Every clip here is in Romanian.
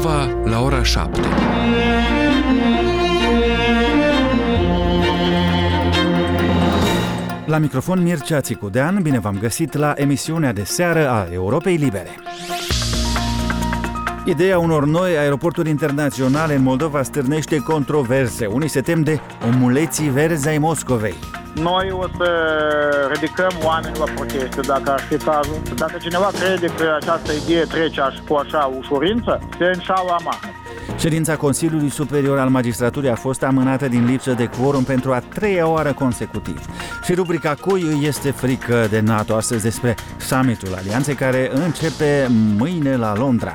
Moldova la ora 7. La microfon Mircea Țicudean, bine v-am găsit la emisiunea de seară a Europei Libere. Ideea unor noi aeroporturi internaționale în Moldova stârnește controverse. Unii se tem de omuleții verzi ai Moscovei. Noi o să ridicăm oameni la proteste, dacă ar fi cazul. Dacă cineva crede că această idee trece cu așa ușurință, se înșală amar. Ședința Consiliului Superior al Magistraturii a fost amânată din lipsă de quorum pentru a treia oară consecutiv. Și rubrica Cui îi este frică de NATO, astăzi despre summitul alianței care începe mâine la Londra.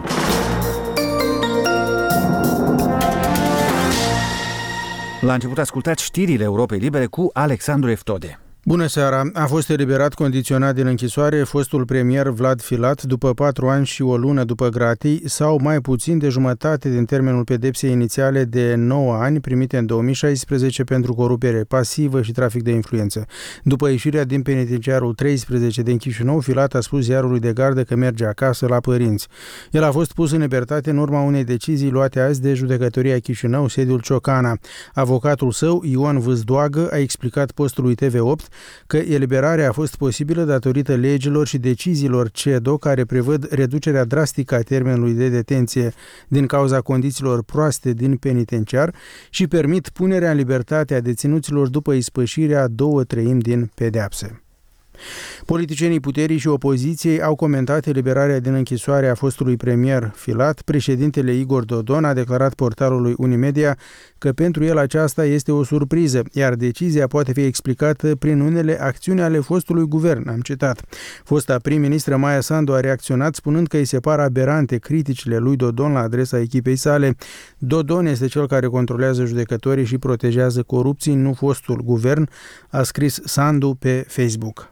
La început ascultați știrile Europei Libere cu Alexandru Eftode. Bună seara! A fost eliberat condiționat din închisoare fostul premier Vlad Filat după 4 ani și o lună după gratii sau mai puțin de jumătate din termenul pedepsei inițiale de 9 ani primite în 2016 pentru corupere pasivă și trafic de influență. După ieșirea din penitenciarul 13 din Chișinău, Filat a spus ziarului de gardă că merge acasă la părinți. El a fost pus în libertate în urma unei decizii luate azi de Judecătoria Chișinău, sediul Ciocana. Avocatul său, Ion Vâzdoagă, a explicat postului TV8 că eliberarea a fost posibilă datorită legilor și deciziilor CEDO care prevăd reducerea drastică a termenului de detenție din cauza condițiilor proaste din penitenciar și permit punerea în libertate a deținuților după ispășirea 2/3 din pedeapse. Politicienii puterii și opoziției au comentat eliberarea din închisoare a fostului premier Filat. Președintele Igor Dodon a declarat portalului Unimedia că pentru el aceasta este o surpriză, iar decizia poate fi explicată prin unele acțiuni ale fostului guvern, am citat. Fosta prim-ministră Maia Sandu a reacționat spunând că îi se par aberante criticile lui Dodon la adresa echipei sale. Dodon este cel care controlează judecătorii și protejează corupții, nu fostul guvern, a scris Sandu pe Facebook.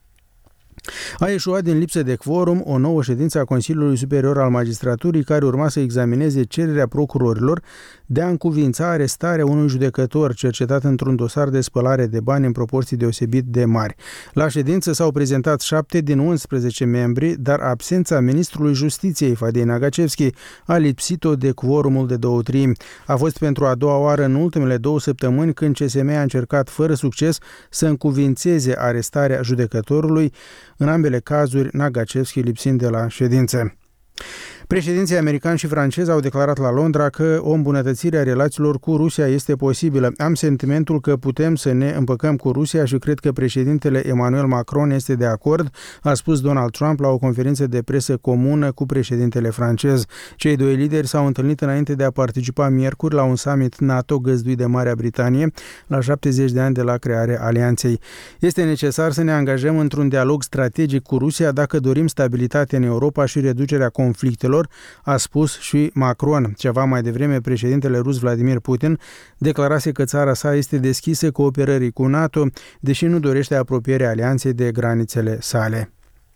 A ieșuat din lipsă de quorum o nouă ședință a Consiliului Superior al Magistraturii care urma să examineze cererea procurorilor de a încuviința arestarea unui judecător cercetat într-un dosar de spălare de bani în proporții deosebit de mari. La ședință s-au prezentat 7 din 11 membri, dar absența ministrului Justiției, Fadei Nagacevski, a lipsit-o de quorumul de 2/3. A fost pentru a doua oară în ultimele 2 săptămâni când CSM a încercat fără succes să încuviințeze arestarea judecătorului, în ambele cazuri Nagacevski lipsind de la ședință. Președinții american și francezi au declarat la Londra că o îmbunătățire a relațiilor cu Rusia este posibilă. Am sentimentul că putem să ne împăcăm cu Rusia și cred că președintele Emmanuel Macron este de acord, a spus Donald Trump la o conferință de presă comună cu președintele francez. Cei doi lideri s-au întâlnit înainte de a participa miercuri la un summit NATO găzduit de Marea Britanie la 70 de ani de la crearea alianței. Este necesar să ne angajăm într-un dialog strategic cu Rusia dacă dorim stabilitate în Europa și reducerea conflictelor, a spus și Macron. Ceva mai devreme, președintele rus Vladimir Putin declarase că țara sa este deschisă cooperării cu NATO, deși nu dorește apropierea alianței de granițele sale.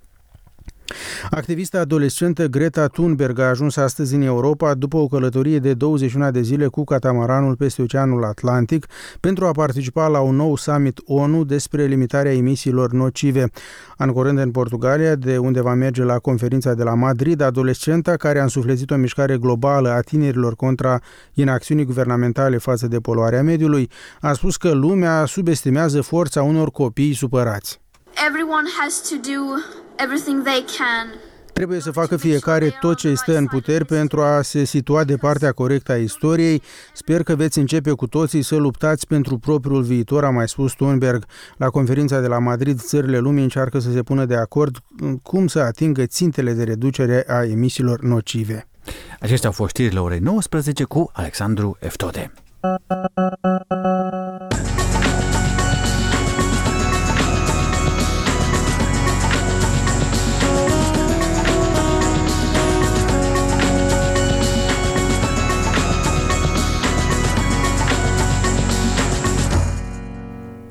Activista adolescentă Greta Thunberg a ajuns astăzi în Europa după o călătorie de 21 de zile cu catamaranul peste Oceanul Atlantic pentru a participa la un nou summit ONU despre limitarea emisiilor nocive. Ancorând în Portugalia, de unde va merge la conferința de la Madrid, adolescenta care a însuflețit o mișcare globală a tinerilor contra inacțiunii guvernamentale față de poluarea mediului, a spus că lumea subestimează forța unor copii supărați. Everyone has to do everything they can. Trebuie să facă fiecare tot ce stă în puteri pentru a se situa de partea corectă a istoriei. Sper că veți începe cu toții să luptați pentru propriul viitor, a mai spus Thunberg. La conferința de la Madrid, țările lumii încearcă să se pună de acord cum să atingă țintele de reducere a emisiilor nocive. Acestea au fost știrile orei 19 cu Alexandru Eftode.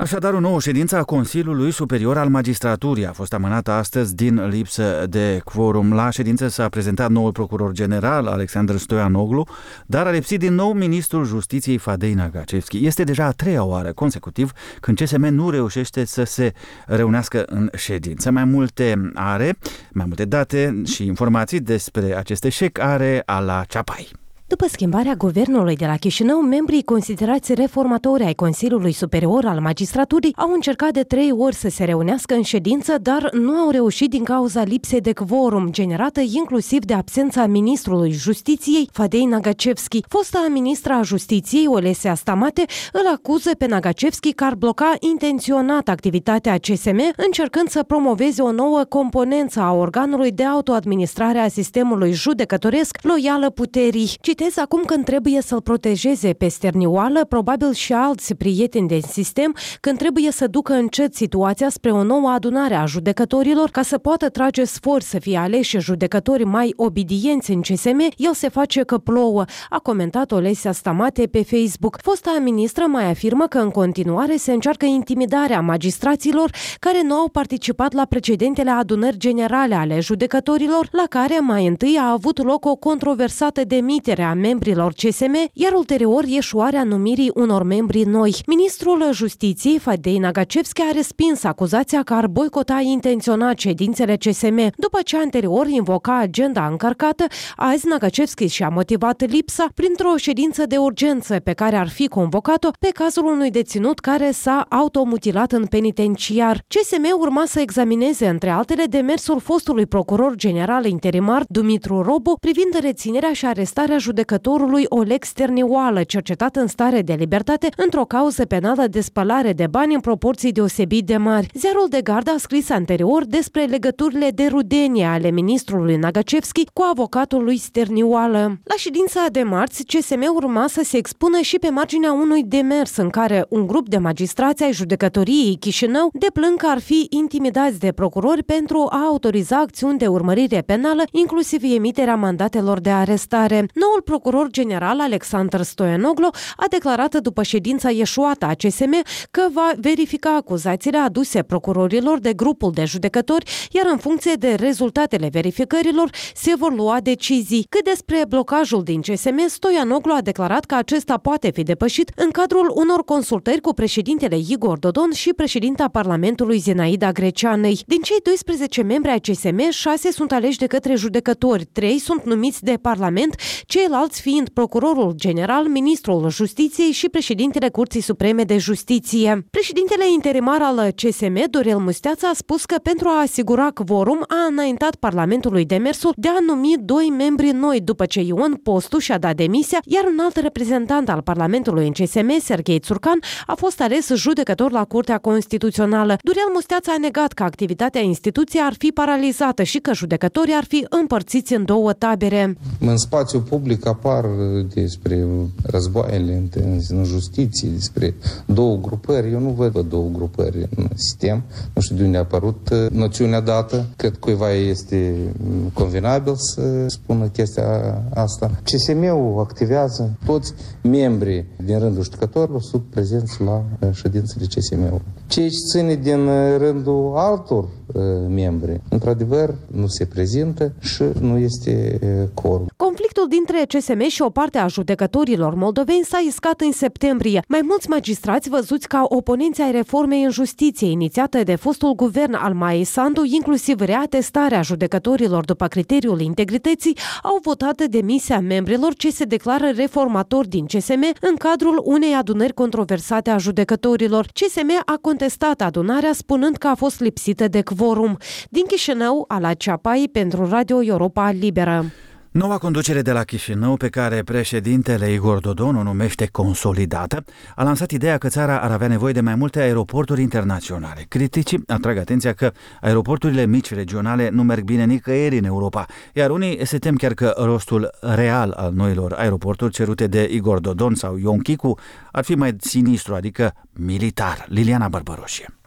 Așadar, o nouă ședință a Consiliului Superior al Magistraturii a fost amânată astăzi din lipsă de quorum. La ședință s-a prezentat noul procuror general, Alexandru Stoianoglu, dar a lipsit din nou ministrul Justiției Fadei Nagacevski. Este deja a treia oară consecutiv când CSM nu reușește să se reunească în ședință. Mai multe date și informații despre acest eșec are Ala Ceapai. După schimbarea guvernului de la Chișinău, membrii considerați reformatori ai Consiliului Superior al Magistraturii au încercat de 3 ori să se reunească în ședință, dar nu au reușit din cauza lipsei de quorum, generată inclusiv de absența ministrului Justiției, Fadei Nagacevski. Fosta ministra a Justiției, Olesia Stamate, îl acuză pe Nagacevski că ar bloca intenționat activitatea CSM, încercând să promoveze o nouă componență a organului de autoadministrare a sistemului judecătoresc loială puterii. Citez acum când trebuie să-l protejeze pe Sternioală, probabil și alți prieteni de sistem, când trebuie să ducă încet situația spre o nouă adunare a judecătorilor ca să poată trage sfor să fie aleși judecători mai obidienți în CSM, el se face că plouă, a comentat Olesia Stamate pe Facebook. Fosta ministră mai afirmă că în continuare se încearcă intimidarea magistraților care nu au participat la precedentele adunări generale ale judecătorilor, la care mai întâi a avut loc o controversată demitere a membrilor CSM, iar ulterior ieșuarea numirii unor membri noi. Ministrul Justiției, Fadei Nagacevski, a respins acuzația că ar boicota intenționat ședințele CSM. După ce anterior invoca agenda încărcată, azi Nagacevski și-a motivat lipsa printr-o ședință de urgență pe care ar fi convocat-o pe cazul unui deținut care s-a automutilat în penitenciar. CSM urma să examineze, între altele, demersul fostului procuror general interimar Dumitru Robu privind reținerea și arestarea judecătorului Oleg Sternioală, cercetat în stare de libertate într-o cauză penală de spălare de bani în proporții deosebit de mari. Ziarul de Gardă a scris anterior despre legăturile de rudenie ale ministrului Nagacevski cu avocatul lui Sternioală. La ședința de marți, CSM urma să se expună și pe marginea unui demers în care un grup de magistrați ai judecătoriei Chișinău deplâng că ar fi intimidați de procurori pentru a autoriza acțiuni de urmărire penală, inclusiv emiterea mandatelor de arestare. Noul procuror general, Alexandru Stoianoglu, a declarat după ședința ieșuată a CSM că va verifica acuzațiile aduse procurorilor de grupul de judecători, iar în funcție de rezultatele verificărilor se vor lua decizii. Cât despre blocajul din CSM, Stoianoglu a declarat că acesta poate fi depășit în cadrul unor consultări cu președintele Igor Dodon și președinta Parlamentului Zinaida Greceanei. Din cei 12 membri ai CSM, 6 sunt aleși de către judecători, 3 sunt numiți de Parlament, ceilalți fiind procurorul general, ministrul Justiției și președintele Curții Supreme de Justiție. Președintele interimar al CSM, Dorel Musteață, a spus că pentru a asigura quorum a înaintat Parlamentului demersul de a numi 2 membri noi după ce Ion Postu și-a dat demisia, iar un alt reprezentant al Parlamentului în CSM, Serghei Țurcan, a fost ales judecător la Curtea Constituțională. Dorel Musteață a negat că activitatea instituției ar fi paralizată și că judecătorii ar fi împărțiți în 2 tabere. În spațiu public apar despre războaiele în justiție, despre 2 grupări. Eu nu văd 2 grupări în sistem. Nu știu de unde a apărut noțiunea dată. Cred că cuiva este convenabil să spună chestia asta. CSM-ul activează, toți membrii din rândul judecătorilor sunt prezenți la ședințele CSM-ului. Ceea ce ține din rândul altor membri, într-adevăr, nu se prezintă și nu este quorum. Conflictul dintre CSM și o parte a judecătorilor moldoveni s-a iscat în septembrie. Mai mulți magistrați văzuți ca oponenți ai reformei în justiție inițiată de fostul guvern al Maiei Sandu, inclusiv reatestarea judecătorilor după criteriul integrității, au votat demisia membrilor ce se declară reformatori din CSM în cadrul unei adunări controversate a judecătorilor. CSM a contestat adunarea spunând că a fost lipsită de quorum. Din Chișinău, Ala Ceapai pentru Radio Europa Liberă. Noua conducere de la Chișinău, pe care președintele Igor Dodon o numește consolidată, a lansat ideea că țara ar avea nevoie de mai multe aeroporturi internaționale. Criticii atrag atenția că aeroporturile mici regionale nu merg bine nicăieri în Europa, iar unii se tem chiar că rostul real al noilor aeroporturi cerute de Igor Dodon sau Ion Chicu ar fi mai sinistru, adică militar. Liliana Bărbăroșie.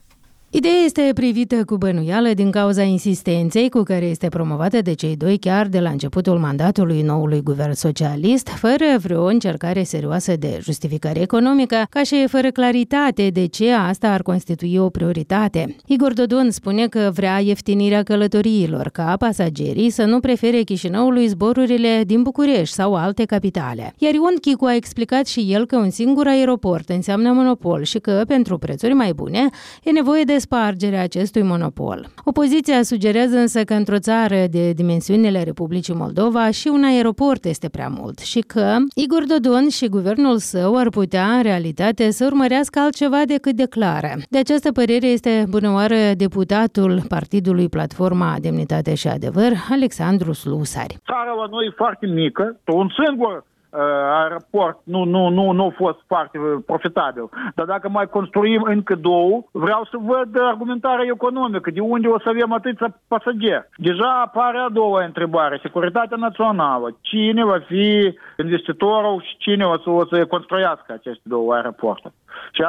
Ideea este privită cu bănuială din cauza insistenței cu care este promovată de cei doi chiar de la începutul mandatului noului guvern socialist, fără vreo încercare serioasă de justificare economică, ca și fără claritate de ce asta ar constitui o prioritate. Igor Dodon spune că vrea ieftinirea călătoriilor, ca pasagerii să nu prefere Chișinăului zborurile din București sau alte capitale. Iar Ion Chicu a explicat și el că un singur aeroport înseamnă monopol și că, pentru prețuri mai bune, e nevoie de spargerea acestui monopol. Opoziția sugerează însă că într-o țară de dimensiunile Republicii Moldova și un aeroport este prea mult și că Igor Dodon și guvernul său ar putea, în realitate, să urmărească altceva decât declară. De această părere este bunăoară deputatul Partidului Platforma Demnitate și Adevăr, Alexandru Slusari. Țara la noi e foarte mică, un singur aeroport nu a fost foarte profitabil. Dar dacă mai construim încă două, vreau să văd argumentarea economică, de unde o să avem atâția pasageri. Deja apare a doua întrebare, securitatea națională. Cine va fi investitorul și cine o să construiască aceste două aeroporturi? Și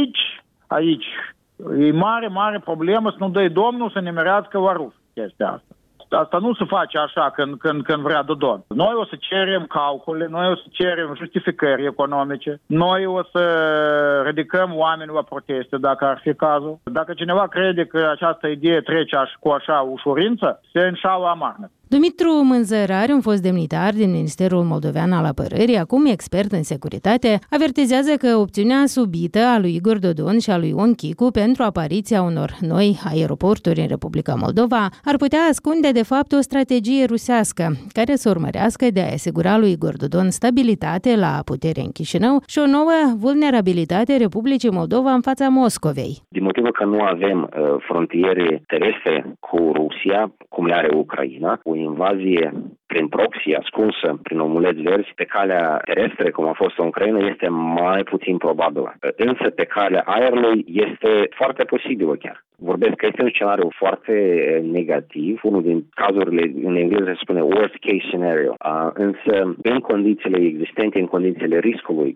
aici e mare problemă să nu dai Domnul să nimerească la rus chestia asta. Asta nu se face așa când vrea Dodon. Noi o să cerem calcule, noi o să cerem justificări economice, noi o să ridicăm oameni la proteste dacă ar fi cazul. Dacă cineva crede că această idee trece cu așa ușurință, se înșală amarnic. Dumitru Mânzărari, un fost demnitar din Ministerul Moldovean al Apărării, acum expert în securitate, avertizează că opțiunea subită a lui Igor Dodon și a lui Ion Chicu pentru apariția unor noi aeroporturi în Republica Moldova ar putea ascunde de fapt o strategie rusească care să urmărească de a asigura lui Igor Dodon stabilitate la putere în Chișinău și o nouă vulnerabilitate Republicii Moldova în fața Moscovei. Din motivul că nu avem frontiere terestre cu Rusia, cum le are Ucraina, o invazie prin proxy ascunsă, prin omuleți verzi, pe calea terestre, cum a fost în Ucraina, este mai puțin probabilă. Însă pe calea aerului este foarte posibilă chiar. Vorbesc că este un scenariu foarte negativ, unul din cazurile, în engleză se spune worst case scenario. Însă, în condițiile existente, în condițiile riscului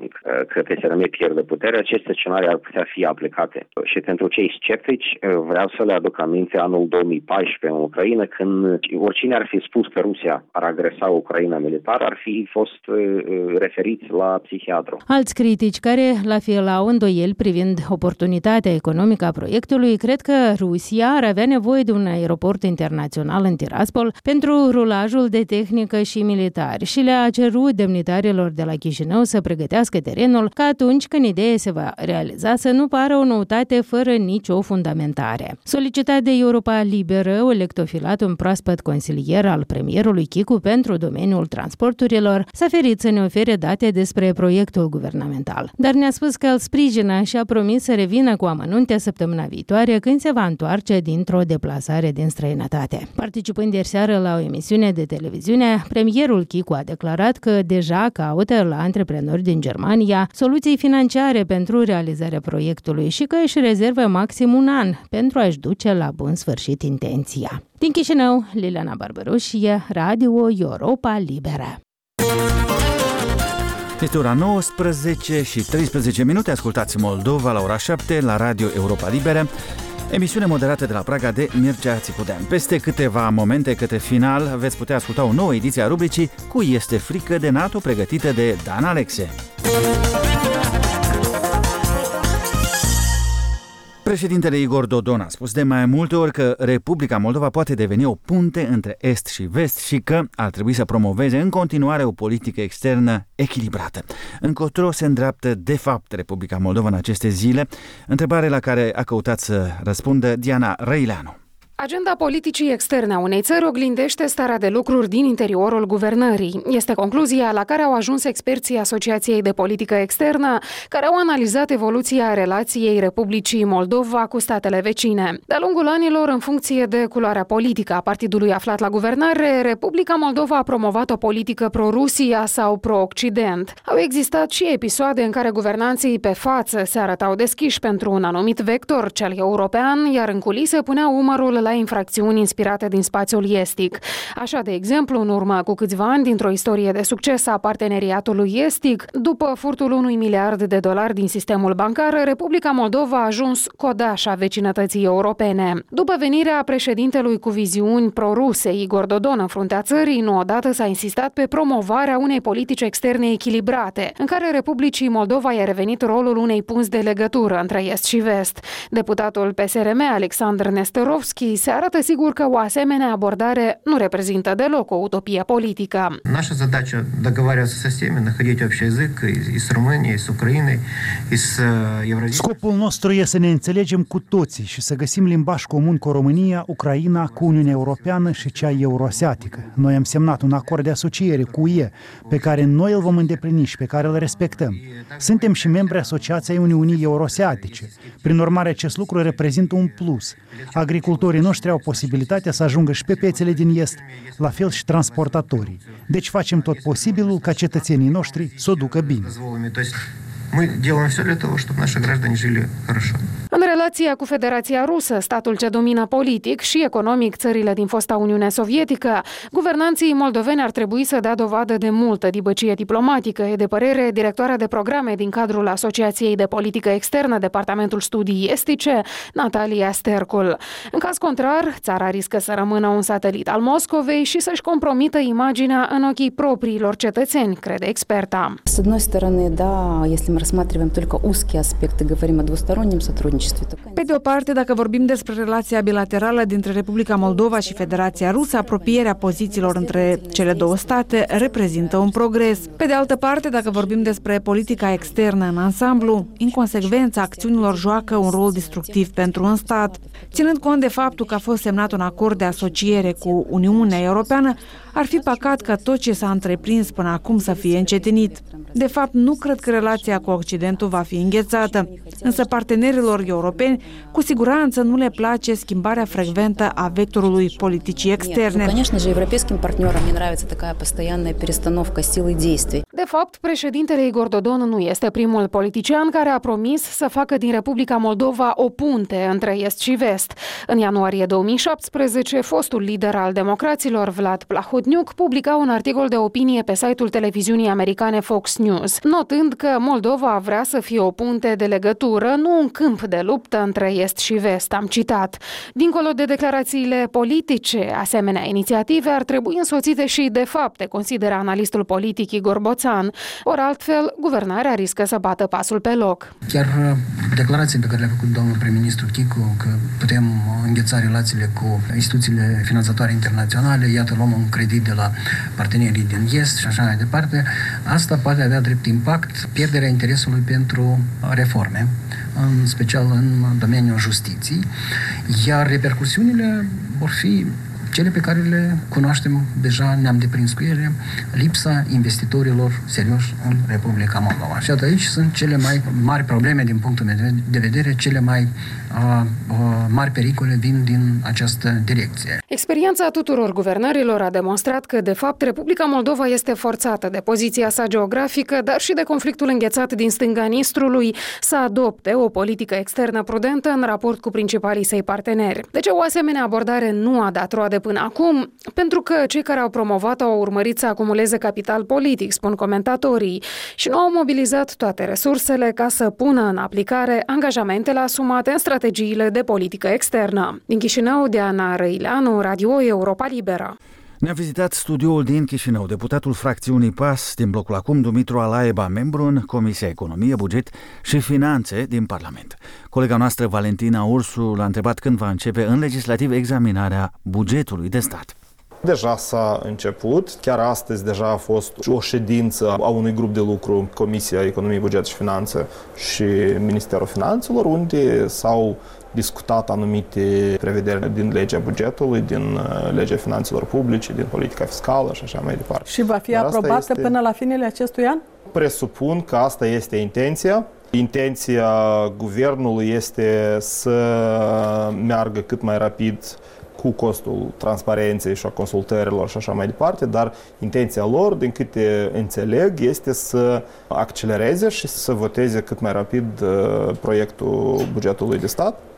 că PSRM pierde putere, aceste scenarii ar putea fi aplicate. Și pentru cei sceptici, vreau să le aduc aminte anul 2014 în Ucraina, când oricine ar fi spus că Rusia ar agresa Ucraina militar, ar fi fost referiți la psihiatru. Alți critici care la fel au îndoieli privind oportunitatea economică a proiectului cred că Rusia ar avea nevoie de un aeroport internațional în Tiraspol pentru rulajul de tehnică și militari și le-a cerut demnitarilor de la Chișinău să pregătească terenul ca atunci când ideea se va realiza să nu pară o noutate fără nicio fundamentare. Solicitat de Europa Liberă, Oleg Tofilat, un proaspăt consilier al premierului Chicu pentru domeniul transporturilor, s-a ferit să ne ofere date despre proiectul guvernamental, dar ne-a spus că îl sprijină și a promis să revină cu amănunte săptămâna viitoare când se va întoarce dintr-o deplasare din străinătate. Participând ieri seară la o emisiune de televiziune, premierul Chicu a declarat că deja caută la antreprenori din Germania soluții financiare pentru realizarea proiectului și că își rezervă maxim un an pentru a-și duce la bun sfârșit intenția. Din Chișinău, Liliana Barbaroșie, Radio Europa Liberă. Este ora 19 și 13 minute. Ascultați Moldova la ora 7 la Radio Europa Liberă, emisiune moderată de la Praga de Mircea Țicudean. Peste câteva momente către final veți putea asculta o nouă ediție a rubricii Cui este frică de NATO, pregătită de Dan Alexe. Președintele Igor Dodon a spus de mai multe ori că Republica Moldova poate deveni o punte între Est și Vest și că ar trebui să promoveze în continuare o politică externă echilibrată. Încotro se îndreaptă de fapt Republica Moldova în aceste zile? Întrebare la care a căutat să răspundă Diana Răileanu. Agenda politicii externe a unei țări oglindește starea de lucruri din interiorul guvernării. Este concluzia la care au ajuns experții Asociației de Politică Externă, care au analizat evoluția relației Republicii Moldova cu statele vecine. De-a lungul anilor, în funcție de culoarea politică a partidului aflat la guvernare, Republica Moldova a promovat o politică pro-Rusia sau pro-Occident. Au existat și episoade în care guvernanții pe față se arătau deschiși pentru un anumit vector, cel european, iar în culise puneau umărul la la infracțiuni inspirate din spațiul estic. Așa, de exemplu, în urmă cu câțiva ani, dintr-o istorie de succes a parteneriatului estic, după furtul $1 miliard din sistemul bancar, Republica Moldova a ajuns codașa vecinătății europene. După venirea președintelui cu viziuni proruse, Igor Dodon, în fruntea țării, nu odată s-a insistat pe promovarea unei politici externe echilibrate, în care Republicii Moldova i-a revenit rolul unei punți de legătură între est și vest. Deputatul PSRM, Alexandr Nestorovski, se arată sigur că o asemenea abordare nu reprezintă deloc o utopie politică. Наша задача договариваться со всеми, находить общий язык и с Румынией, и с Украиной, и с Евразией. Scopul nostru este să ne înțelegem cu toții și să găsim limbaj comun cu România, Ucraina, cu Uniunea Europeană și cea euroasiatică. Noi am semnat un acord de asociere cu UE pe care noi îl vom îndeplini și pe care îl respectăm. Suntem și membri Asociației Uniunii Euroasiatice. Prin urmare, acest lucru reprezintă un plus. Agricultorii noștri au posibilitatea să ajungă și pe piețele din est, la fel și transportatorii. Deci facem tot posibilul ca cetățenii noștri să o ducă bine. Мы делаем все для того, чтобы наши граждане жили хорошо. În relația cu Federația Rusă, statul ce domină politic și economic țările din fosta Uniune Sovietică, guvernanții moldoveni ar trebui să dea dovadă de multă dibăcie diplomatică, e de părere directoarea de programe din cadrul Asociației de Politică Externă, Departamentul Studii Estice, Natalia Stercul. În caz contrar, țara riscă să rămână un satelit al Moscovei și să-și compromită imaginea în ochii propriilor cetățeni, crede experta. С одной стороны, да, если мы рассматриваем только узкие аспекты, говорим о двустороннем сотрудничестве. Pe de o parte, dacă vorbim despre relația bilaterală dintre Republica Moldova și Federația Rusă, apropierea pozițiilor între cele două state reprezintă un progres. Pe de altă parte, dacă vorbim despre politica externă în ansamblu, inconsecvența acțiunilor joacă un rol destructiv pentru un stat. Ținând cont de faptul că a fost semnat un acord de asociere cu Uniunea Europeană, ar fi păcat ca tot ce s-a întreprins până acum să fie încetinit. De fapt, nu cred că relația cu Occidentul va fi înghețată, însă partenerilor europeni cu siguranță nu le place schimbarea frecventă a vectorului politicii externe. De fapt, președintele Igor Dodon nu este primul politician care a promis să facă din Republica Moldova o punte între est și vest. În ianuarie 2017, fostul lider al democraților, Vlad Plahotniuc, publica un articol de opinie pe site-ul televiziunii americane Fox News, notând că Moldova vrea să fie o punte de legătură, nu un câmp de luptă între est și vest, am citat. Dincolo de declarațiile politice, asemenea inițiative ar trebui însoțite și de fapte, consideră analistul politic Igor Boțan. Ori altfel, guvernarea riscă să bată pasul pe loc. Chiar declarația pe care le-a făcut domnul prim-ministru Chicu că putem îngheța relațiile cu instituțiile finanțatoare internaționale, iată, luăm un credit de la partenerii din est și așa mai departe, asta poate avea drept impact pierderea interesului pentru reforme, în special în domeniul justiției, iar repercusiunile vor fi cele pe care le cunoaștem deja, ne-am deprins cu ele, lipsa investitorilor serioși în Republica Moldova. Și aici sunt cele mai mari probleme din punctul meu de vedere, cele mai mari pericole vin din această direcție. Experiența tuturor guvernărilor a demonstrat că, de fapt, Republica Moldova este forțată de poziția sa geografică, dar și de conflictul înghețat din stânga Nistrului să adopte o politică externă prudentă în raport cu principalii săi parteneri. Deci o asemenea abordare nu a dat roade până acum, pentru că cei care au promovat-o au urmărit să acumuleze capital politic, spun comentatorii, și nu au mobilizat toate resursele ca să pună în aplicare angajamentele asumate în strategiile de politică externă. Din Chișinău, Diana Răileanu, Radio Europa Liberă. Ne-a vizitat studioul din Chișinău deputatul fracțiunii PAS din blocul Acum, Dumitru Alaiba, membru în Comisia Economie, Buget și Finanțe din Parlament. Colega noastră, Valentina Ursu, l-a întrebat când va începe în legislativ examinarea bugetului de stat. Deja s-a început, chiar astăzi deja a fost o ședință a unui grup de lucru, Comisia Economie, Buget și Finanțe și Ministerul Finanțelor, unde s-au discutat anumite prevederi din legea bugetului, din legea finanțelor publice, din politica fiscală și așa mai departe. Și va fi aprobată până la finele acestui an? Presupun că asta este intenția. Intenția guvernului este să meargă cât mai rapid cu costul transparenței și a consultărilor și așa mai departe, dar intenția lor, din câte înțeleg, este să accelereze și să voteze cât mai rapid proiectul bugetului de stat.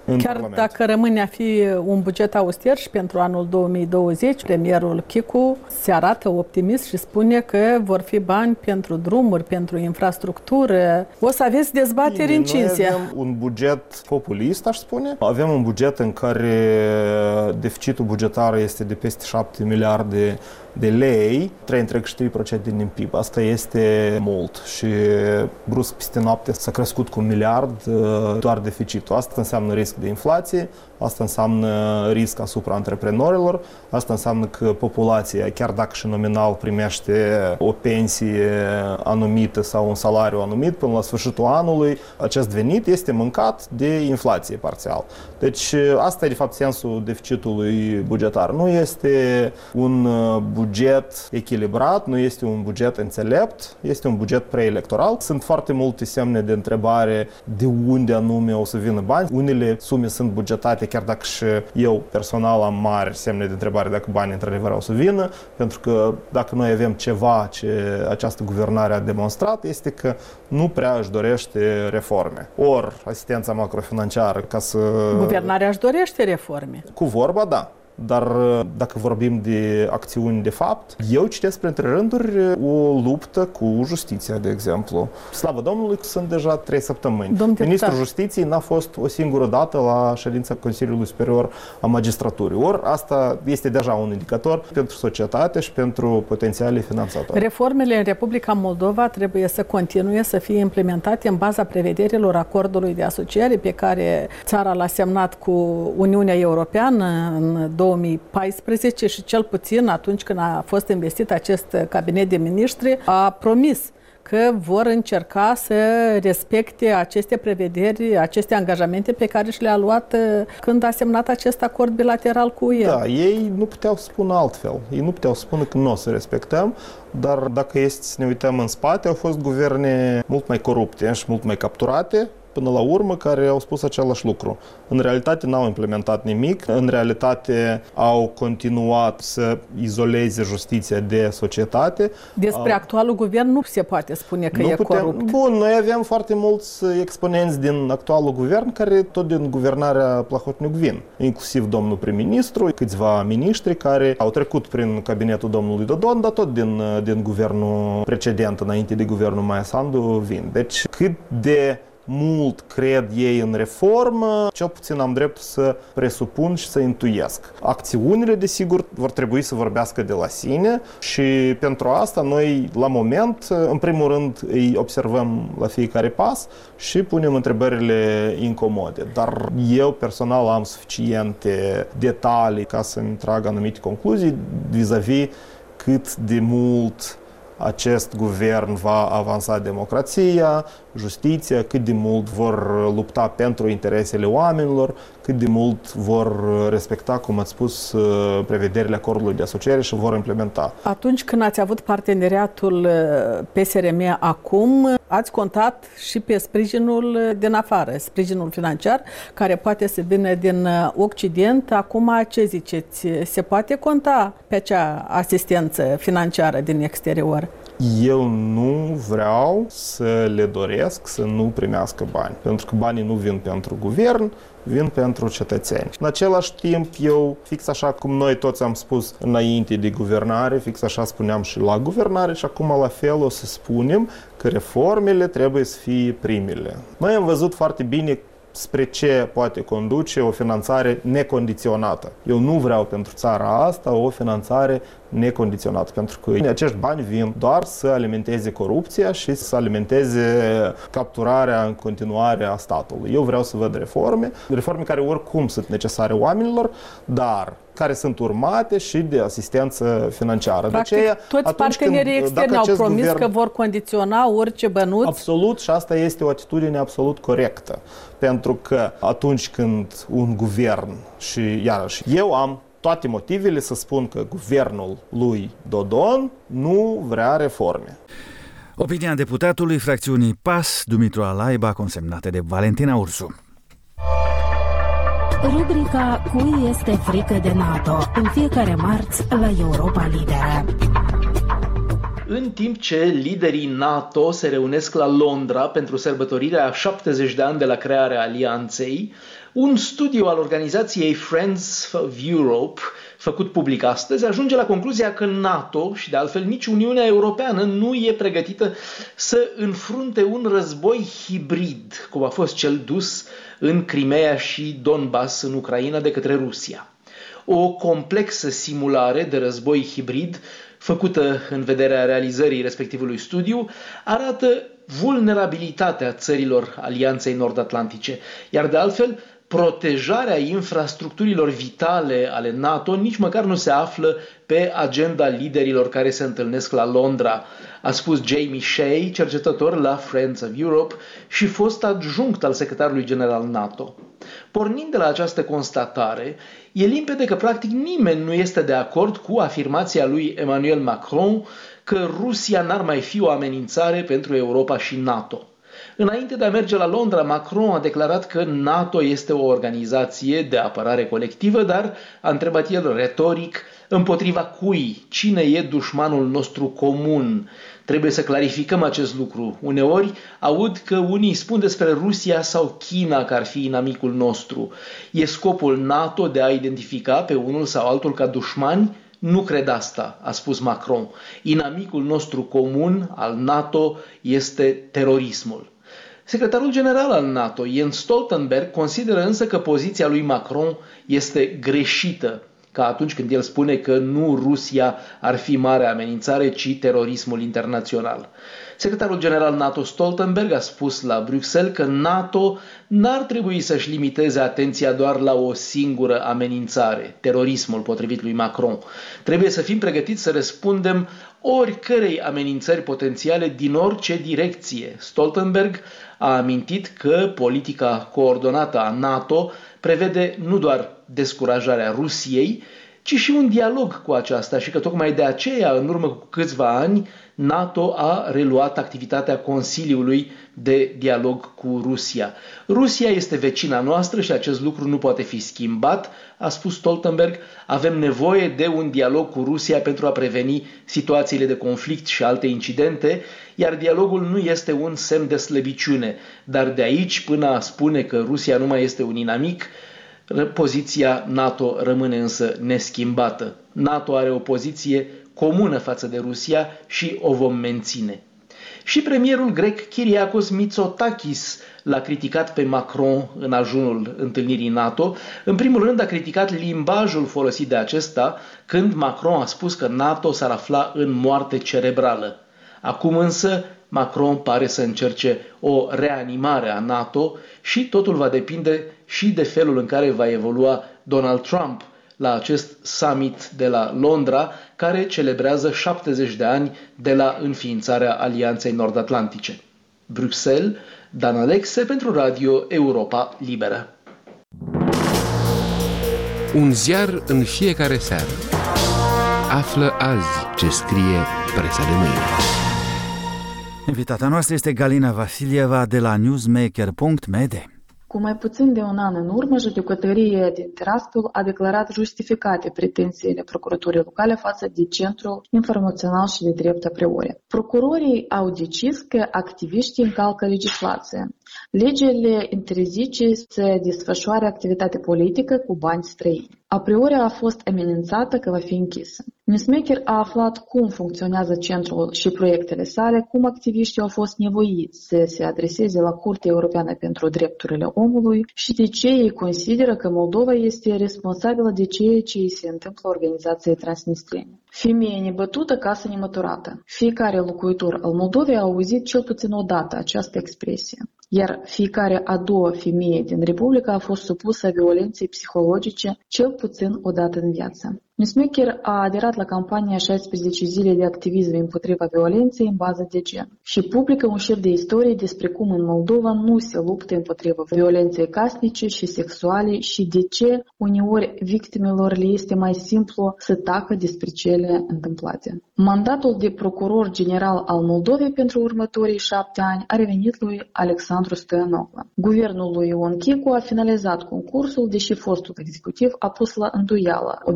Chiar dacă rămâne a fi un buget auster și pentru anul 2020, premierul Chicu se arată optimist și spune că vor fi bani pentru drumuri, pentru infrastructură. O să aveți dezbateri încinse. Noi avem un buget populist, aș spune. Avem un buget în care deficitul bugetar este de peste 7 miliarde de lei, 3,3% din PIB. Asta este mult și brusc peste noapte s-a crescut cu 1 miliard doar deficitul. Asta înseamnă risc de inflație, asta înseamnă risc asupra antreprenorilor, asta înseamnă că populația, chiar dacă și nominal primește o pensie anumită sau un salariu anumit, până la sfârșitul anului, acest venit este mâncat de inflație parțial. Deci asta e de fapt sensul deficitului bugetar. Nu este un buget echilibrat, nu este un buget înțelept, este un buget preelectoral. Sunt foarte multe semne de întrebare de unde anume o să vină bani. Unele sume sunt bugetate, chiar dacă și eu personal am mari semne de întrebare dacă banii într-adevăr o să vină, pentru că dacă noi avem ceva ce această guvernare a demonstrat, este că nu prea își dorește reforme. Ori asistența macrofinanciară ca să... Guvernarea își dorește reforme. Cu vorba, da. Dar dacă vorbim de acțiuni de fapt, eu citesc printre rânduri o luptă cu justiția, de exemplu. Slavă Domnului că sunt deja 3 săptămâni. Ministrul Justiției n-a fost o singură dată la ședința Consiliului Superior a Magistraturii. Ori asta este deja un indicator pentru societate și pentru potențialii finanțatori. Reformele în Republica Moldova trebuie să continue să fie implementate în baza prevederilor acordului de asociere pe care țara l-a semnat cu Uniunea Europeană în 2014 și cel puțin atunci când a fost investit acest cabinet de miniștri a promis că vor încerca să respecte aceste prevederi, aceste angajamente pe care și le-a luat când a semnat acest acord bilateral cu UE. Da, ei nu puteau spune altfel. Ei nu puteau spune că nu o să respectăm, dar dacă este să ne uităm în spate, au fost guverne mult mai corupte și mult mai capturate până la urmă, care au spus același lucru. În realitate n-au implementat nimic, în realitate au continuat să izoleze justiția de societate. Despre actualul guvern nu se poate spune că e corupt. Bun, noi avem foarte mulți exponenți din actualul guvern care tot din guvernarea Plahotniuc vin, inclusiv domnul prim-ministru, câțiva miniștri care au trecut prin cabinetul domnului Dodon, dar tot din guvernul precedent, înainte de guvernul Maia Sandu, vin. Deci cât de mult cred ei în reformă, cel puțin am dreptul să presupun și să intuiesc. Acțiunile, desigur, vor trebui să vorbească de la sine și pentru asta noi, la moment, în primul rând, îi observăm la fiecare pas și punem întrebările incomode. Dar eu, personal, am suficiente detalii ca să-mi trag anumite concluzii vis-a-vis cât de mult acest guvern va avansa democrația, justiția, cât de mult vor lupta pentru interesele oamenilor, cât de mult vor respecta, cum ați spus, prevederile acordului de asociere și vor implementa. Atunci când ați avut parteneriatul PSRM acum, ați contat și pe sprijinul din afară, sprijinul financiar, care poate să vină din Occident. Acum, ce ziceți? Se poate conta pe acea asistență financiară din exterior? Eu nu vreau să le doresc să nu primească bani, pentru că banii nu vin pentru guvern, vin pentru cetățeni. În același timp, eu, fix așa cum noi toți am spus înainte de guvernare, fix așa spuneam și la guvernare și acum la fel o să spunem că reformele trebuie să fie primele. Noi am văzut foarte bine spre ce poate conduce o finanțare necondiționată. Eu nu vreau pentru țara asta o finanțare necondiționată, pentru că acești bani vin doar să alimenteze corupția și să alimenteze capturarea în continuare a statului. Eu vreau să văd reforme care oricum sunt necesare oamenilor, dar care sunt urmate și de asistență financiară. Practic, toți partenerii externi au promis că vor condiționa orice bănuț. Absolut, și asta este o atitudine absolut corectă. Pentru că atunci când un guvern, și iarăși, eu am toate motivele să spun că guvernul lui Dodon nu vrea reforme. Opinia deputatului fracțiunii PAS, Dumitru Alaiba, consemnată de Valentina Ursu. Rubrica Cui este frică de NATO, în fiecare marți la Europa Liberă. În timp ce liderii NATO se reunesc la Londra pentru sărbătorirea a 70 de ani de la crearea alianței, Un studiu al organizației Friends of Europe, făcut public astăzi, ajunge la concluzia că NATO și de altfel nici Uniunea Europeană nu e pregătită să înfrunte un război hibrid, cum a fost cel dus în Crimea și Donbass în Ucraina de către Rusia. O complexă simulare de război hibrid făcută în vederea realizării respectivului studiu arată vulnerabilitatea țărilor Alianței Nord-Atlantice, iar de altfel protejarea infrastructurilor vitale ale NATO nici măcar nu se află pe agenda liderilor care se întâlnesc la Londra, a spus Jamie Shea, cercetător la Friends of Europe și fost adjunct al secretarului general NATO. Pornind de la această constatare, e limpede că practic nimeni nu este de acord cu afirmația lui Emmanuel Macron că Rusia n-ar mai fi o amenințare pentru Europa și NATO. Înainte de a merge la Londra, Macron a declarat că NATO este o organizație de apărare colectivă, dar a întrebat el retoric împotriva cui, cine e dușmanul nostru comun. Trebuie să clarificăm acest lucru. Uneori aud că unii spun despre Rusia sau China că ar fi inamicul nostru. E scopul NATO de a identifica pe unul sau altul ca dușmani? Nu cred asta, a spus Macron. Inamicul nostru comun al NATO este terorismul. Secretarul general al NATO, Jens Stoltenberg, consideră însă că poziția lui Macron este greșită, ca atunci când el spune că nu Rusia ar fi mare amenințare, ci terorismul internațional. Secretarul general NATO Stoltenberg a spus la Bruxelles că NATO n-ar trebui să-și limiteze atenția doar la o singură amenințare, terorismul, potrivit lui Macron. Trebuie să fim pregătiți să răspundem oricărei amenințări potențiale din orice direcție. Stoltenberg a amintit că politica coordonată a NATO prevede nu doar descurajarea Rusiei, ci și un dialog cu aceasta și că tocmai de aceea, în urmă cu câțiva ani, NATO a reluat activitatea Consiliului de dialog cu Rusia. Rusia este vecina noastră și acest lucru nu poate fi schimbat, a spus Stoltenberg. Avem nevoie de un dialog cu Rusia pentru a preveni situațiile de conflict și alte incidente, iar dialogul nu este un semn de slăbiciune, dar de aici până a spune că Rusia nu mai este un inamic, poziția NATO rămâne însă neschimbată. NATO are o poziție comună față de Rusia și o vom menține. Și premierul grec Kyriakos Mitsotakis l-a criticat pe Macron în ajunul întâlnirii NATO. În primul rând a criticat limbajul folosit de acesta când Macron a spus că NATO s-ar afla în moarte cerebrală. Acum însă Macron pare să încerce o reanimare a NATO și totul va depinde și de felul în care va evolua Donald Trump la acest summit de la Londra, care celebrează 70 de ani de la înființarea Alianței Nord-Atlantice. Bruxelles, Dan Alexe pentru Radio Europa Liberă. Un ziar în fiecare seară. Află azi ce scrie presa de mâine. Invitata noastră este Galina Vasilieva de la newsmaker.md. Cu mai puțin de un an în urmă, judecătoria din Tiraspol a declarat justificate pretențiile procuraturii locale față de Centrul Informațional și de Drept a priori. Procurorii au decis că activiștii încalcă legislația. Legile interzice să desfășoare activitate politică cu bani străini. A priori a fost amenințată că va fi închisă. Newsmaker a aflat cum funcționează centrul și proiectele sale, cum activiștii au fost nevoiți să se adreseze la Curtea Europeană pentru Drepturile Omului și de ce ei consideră că Moldova este responsabilă de ceea ce îi se întâmplă organizației transnistriene. Femeie nebătută, casă nemăturată. Fiecare locuitor al Moldovei a auzit cel puțin o dată această expresie. Iar fiecare a doua femeie din Republică a fost supusă violenței psihologice cel puțin o dată în viață. Newsmaker a aderat la campania 16 zile de activism împotriva violenței în bază de gen și publică un șir de istorie despre cum în Moldova nu se luptă împotriva violenței casnice și sexuale și de ce uneori victimelor le este mai simplu să tacă despre cele întâmplate. Mandatul de procuror general al Moldovei pentru următorii 7 ani a revenit lui Alexandru Stoianoglu. Guvernul lui Ion Chicu a finalizat concursul, deși fostul executiv a pus la îndoială obiectivitatea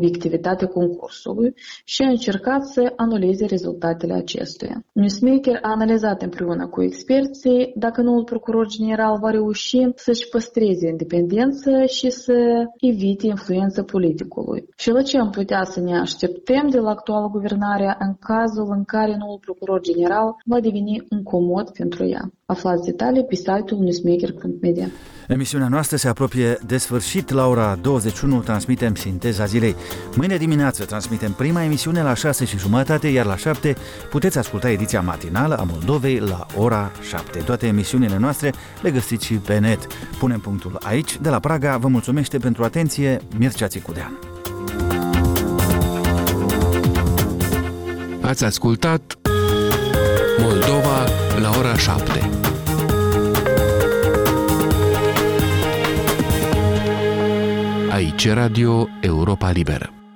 legalitatea concursului și a încercat să anuleze rezultatele acestuia. Newsmaker a analizat împreună cu experții dacă noul procuror general va reuși să-și păstreze independență și să evite influența politicului. Și la ce am putea să ne așteptăm de la actuală guvernare în cazul în care noul procuror general va deveni un comod pentru ea. Aflați detalii pe site-ul newsmaker.media. Emisiunea noastră se apropie de sfârșit. La ora 21 transmitem Sinteza Zilei. Mâine dimineață transmitem prima emisiune la 6:30, iar la 7 puteți asculta ediția matinală a Moldovei la ora 7. Toate emisiunile noastre le găsiți și pe net. Punem punctul aici. De la Praga vă mulțumește pentru atenție Mircea Țicudean. Ați ascultat Moldova la ora 7. Aici Radio Europa Liberă.